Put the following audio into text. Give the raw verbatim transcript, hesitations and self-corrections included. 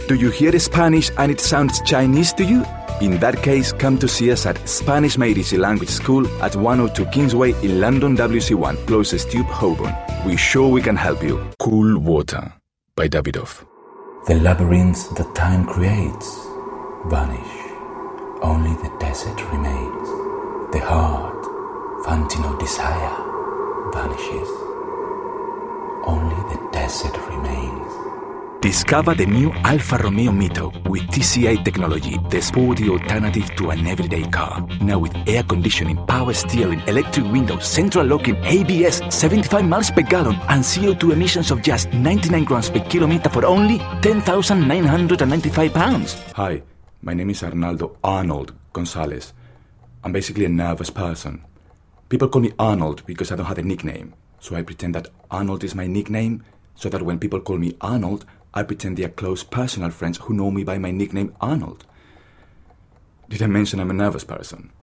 Do you hear Spanish and it sounds Chinese to you? In that case, come to see us at Spanish Made Easy Language School at one oh two Kingsway in London W C one, closest tube Holborn. We're sure we can help you. Cool Water by Davidoff. The labyrinths that time creates vanish. Only the desert remains. The heart, fountain of desire, vanishes. Only the desert remains. Discover the new Alfa Romeo Mito with T C I technology, the sporty alternative to an everyday car. Now with air conditioning, power steering, electric windows, central locking, A B S, seventy-five miles per gallon, and C O two emissions of just ninety-nine grams per kilometer for only ten thousand nine hundred ninety-five pounds. Hi, my name is Arnaldo Arnold Gonzalez. I'm basically a nervous person. People call me Arnold because I don't have a nickname. So I pretend that Arnold is my nickname, so that when people call me Arnold, I pretend they are close personal friends who know me by my nickname Arnold. Did I mention I'm a nervous person?